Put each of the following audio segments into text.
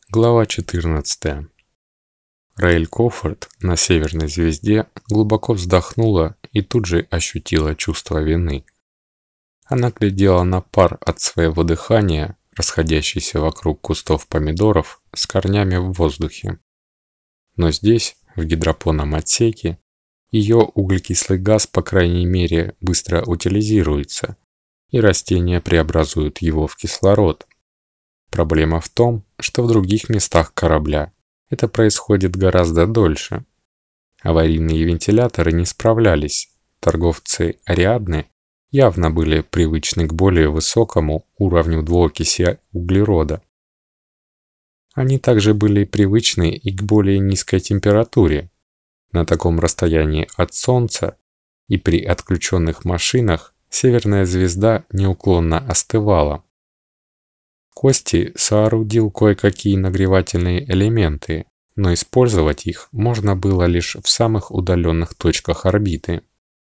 Глава 14. Раэль Кофорд на Северной Звезде глубоко вздохнула и тут же ощутила чувство вины. Она глядела на пар от своего дыхания, расходящийся вокруг кустов помидоров с корнями в воздухе. Но здесь, в гидропонном отсеке, ее углекислый газ, по крайней мере, быстро утилизируется, и растения преобразуют его в кислород. Проблема в том, что в других местах корабля это происходит гораздо дольше. Аварийные вентиляторы не справлялись, торговцы Ариадны явно были привычны к более высокому уровню двуокиси углерода. Они также были привычны и к более низкой температуре. На таком расстоянии от Солнца и при отключенных машинах Северная Звезда неуклонно остывала. Кости соорудил кое-какие нагревательные элементы, но использовать их можно было лишь в самых удаленных точках орбиты.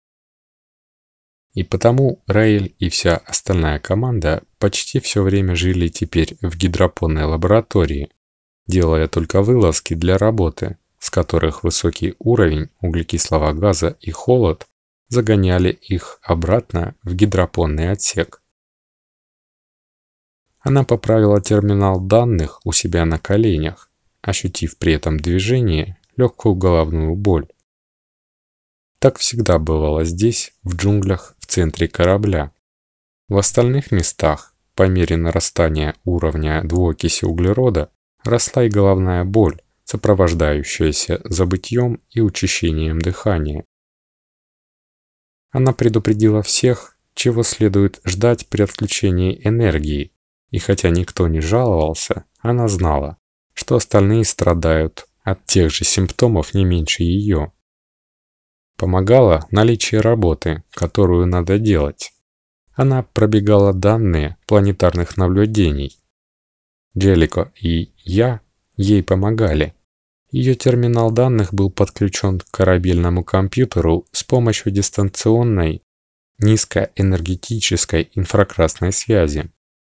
И потому Раэль и вся остальная команда почти все время жили теперь в гидропонной лаборатории, делая только вылазки для работы, с которых высокий уровень углекислого газа и холод загоняли их обратно в гидропонный отсек. Она поправила терминал данных у себя на коленях, ощутив при этом движении легкую головную боль. Так всегда бывало здесь, в джунглях в центре корабля. В остальных местах, по мере нарастания уровня двуокиси углерода, росла и головная боль, сопровождающаяся забытьем и учащением дыхания. Она предупредила всех, чего следует ждать при отключении энергии, и хотя никто не жаловался, она знала, что остальные страдают от тех же симптомов не меньше ее. Помогало наличие работы, которую надо делать. Она пробегала данные планетарных наблюдений. Джеллико и я ей помогали. Ее терминал данных был подключен к корабельному компьютеру с помощью дистанционной низкоэнергетической инфракрасной связи.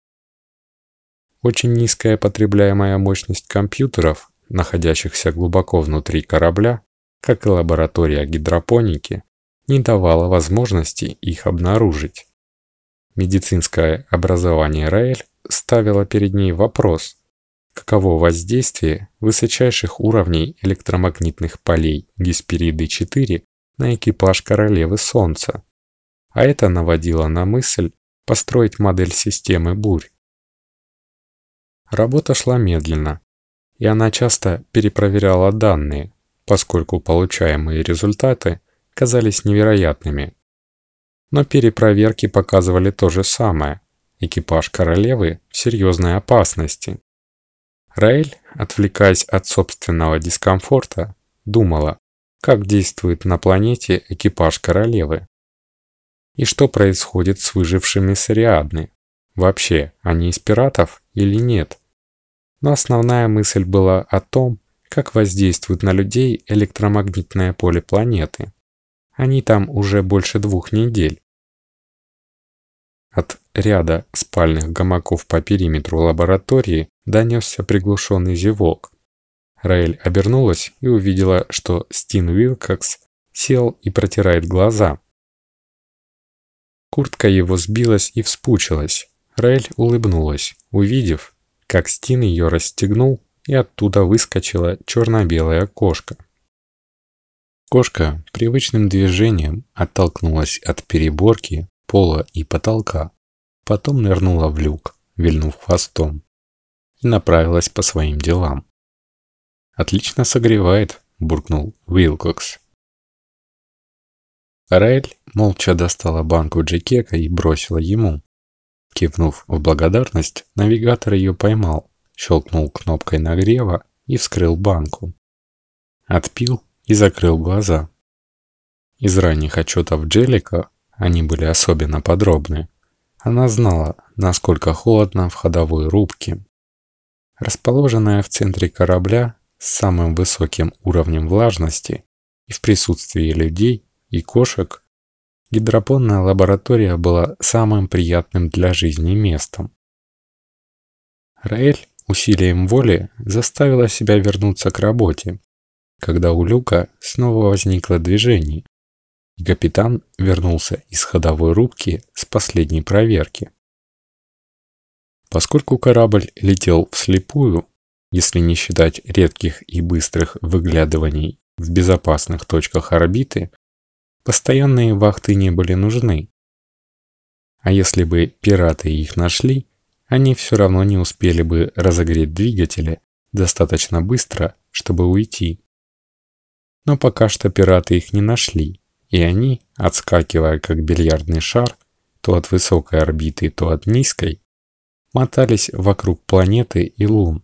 Очень низкая потребляемая мощность компьютеров, находящихся глубоко внутри корабля, как и лаборатория гидропоники, не давала возможности их обнаружить. Медицинское образование Раэль ставило перед ней вопрос, каково воздействие высочайших уровней электромагнитных полей Геспериды-4 на экипаж Королевы Солнца, а это наводило на мысль построить модель системы бурь. Работа шла медленно, и она часто перепроверяла данные, поскольку получаемые результаты казались невероятными. Но перепроверки показывали то же самое. Экипаж Королевы в серьезной опасности. Раэль, отвлекаясь от собственного дискомфорта, думала, как действует на планете экипаж Королевы. И что происходит с выжившими с Ариадны. Вообще, они из пиратов или нет? Но основная мысль была о том, как воздействует на людей электромагнитное поле планеты. Они там уже больше 2 недель. От ряда спальных гамаков по периметру лаборатории донесся приглушенный зевок. Раэль обернулась и увидела, что Стин Уилкокс сел и протирает глаза. Куртка его сбилась и вспучилась. Раэль улыбнулась, увидев, как Стин ее расстегнул, и оттуда выскочила черно-белая кошка. Кошка привычным движением оттолкнулась от переборки, пола и потолка, потом нырнула в люк, вильнув хвостом, и направилась по своим делам. «Отлично согревает», — буркнул Уилкокс. Раэль молча достала банку джекека и бросила ему. Кивнув в благодарность, навигатор ее поймал, щелкнул кнопкой нагрева и вскрыл банку. Отпил и закрыл глаза. Из ранних отчетов Джеллико, они были особенно подробны, она знала, насколько холодно в ходовой рубке. Расположенная в центре корабля с самым высоким уровнем влажности и в присутствии людей и кошек, гидропонная лаборатория была самым приятным для жизни местом. Раэль усилием воли заставила себя вернуться к работе, когда у люка снова возникло движение, и капитан вернулся из ходовой рубки с последней проверки. Поскольку корабль летел вслепую, если не считать редких и быстрых выглядываний в безопасных точках орбиты, постоянные вахты не были нужны. А если бы пираты их нашли, они все равно не успели бы разогреть двигатели достаточно быстро, чтобы уйти. Но пока что пираты их не нашли, и они, отскакивая как бильярдный шар, то от высокой орбиты, то от низкой, мотались вокруг планеты и лун.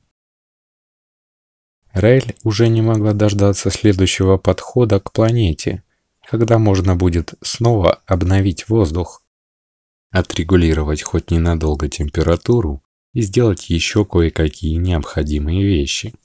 Раэль уже не могла дождаться следующего подхода к планете, когда можно будет снова обновить воздух, отрегулировать хоть ненадолго температуру и сделать еще кое-какие необходимые вещи.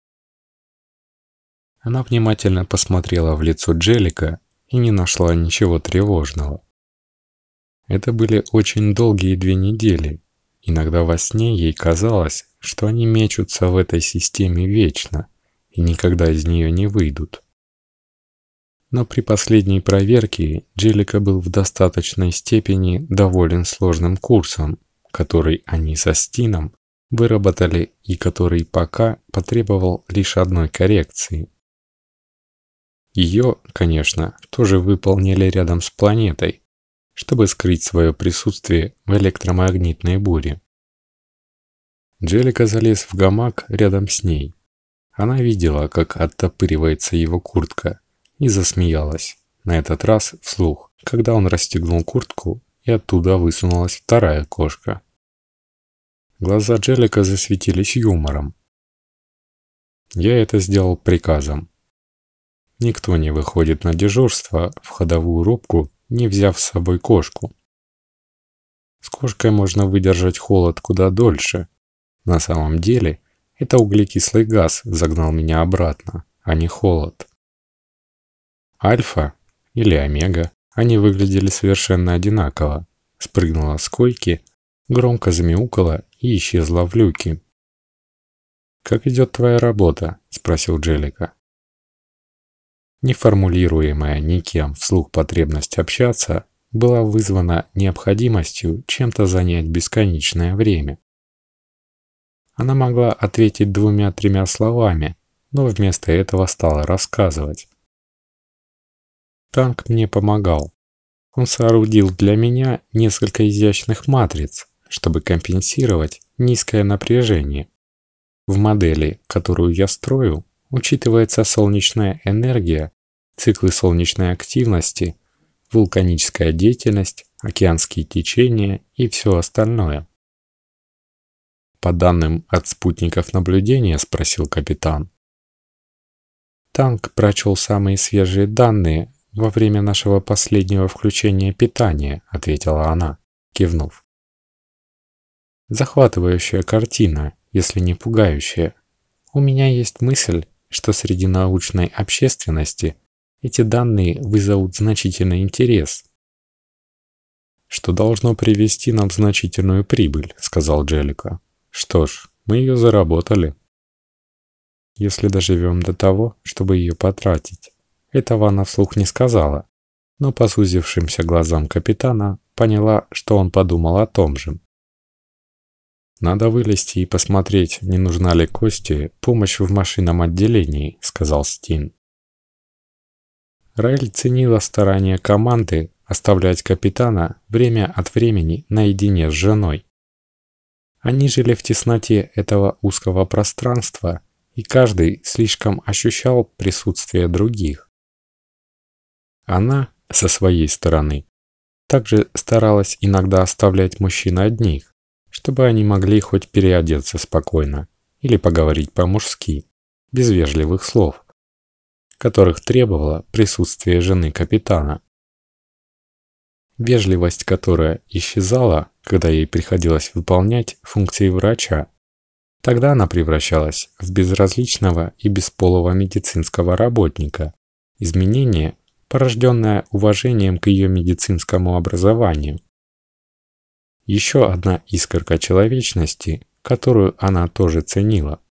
Она внимательно посмотрела в лицо Джеллика и не нашла ничего тревожного. Это были очень долгие 2 недели. Иногда во сне ей казалось, что они мечутся в этой системе вечно и никогда из нее не выйдут. Но при последней проверке Джеллика был в достаточной степени доволен сложным курсом, который они со Стином выработали и который пока потребовал лишь одной коррекции. Ее, конечно, тоже выполнили рядом с планетой, чтобы скрыть свое присутствие в электромагнитной буре. Джеллика залез в гамак рядом с ней. Она видела, как оттопыривается его куртка, и засмеялась, на этот раз вслух, когда он расстегнул куртку, и оттуда высунулась вторая кошка. Глаза Джеллика засветились юмором. «Я это сделал приказом. Никто не выходит на дежурство в ходовую рубку, не взяв с собой кошку. С кошкой можно выдержать холод куда дольше. На самом деле, это углекислый газ загнал меня обратно, а не холод. Альфа или Омега, они выглядели совершенно одинаково. Спрыгнула с койки, громко замяукала и исчезла в люке. «Как идет твоя работа?» – спросил Джеллика. Неформулируемая никем вслух потребность общаться была вызвана необходимостью чем-то занять бесконечное время. Она могла ответить 2-3 словами, но вместо этого стала рассказывать. Танк мне помогал. Он соорудил для меня несколько изящных матриц, чтобы компенсировать низкое напряжение. В модели, которую я строю, учитывается солнечная энергия, циклы солнечной активности, вулканическая деятельность, океанские течения и все остальное. «По данным от спутников наблюдения?» – спросил капитан. Танк прочел самые свежие данные во время нашего последнего включения питания, ответила она, кивнув. Захватывающая картина, если не пугающая. У меня есть мысль, что среди научной общественности эти данные вызовут значительный интерес. «Что должно привести нам значительную прибыль», — сказал Джеллика. «Что ж, мы ее заработали. Если доживем до того, чтобы ее потратить». Этого она вслух не сказала, но по сузившимся глазам капитана поняла, что он подумал о том же. «Надо вылезти и посмотреть, не нужна ли Косте помощь в машинном отделении», — сказал Стин. Раэль ценила старания команды оставлять капитана время от времени наедине с женой. Они жили в тесноте этого узкого пространства, и каждый слишком ощущал присутствие других. Она, со своей стороны, также старалась иногда оставлять мужчин одних, чтобы они могли хоть переодеться спокойно или поговорить по-мужски, без вежливых слов, которых требовало присутствие жены капитана. Вежливость, которая исчезала, когда ей приходилось выполнять функции врача, тогда она превращалась в безразличного и бесполого медицинского работника. Изменение, порожденное уважением к ее медицинскому образованию. Еще одна искорка человечности, которую она тоже ценила.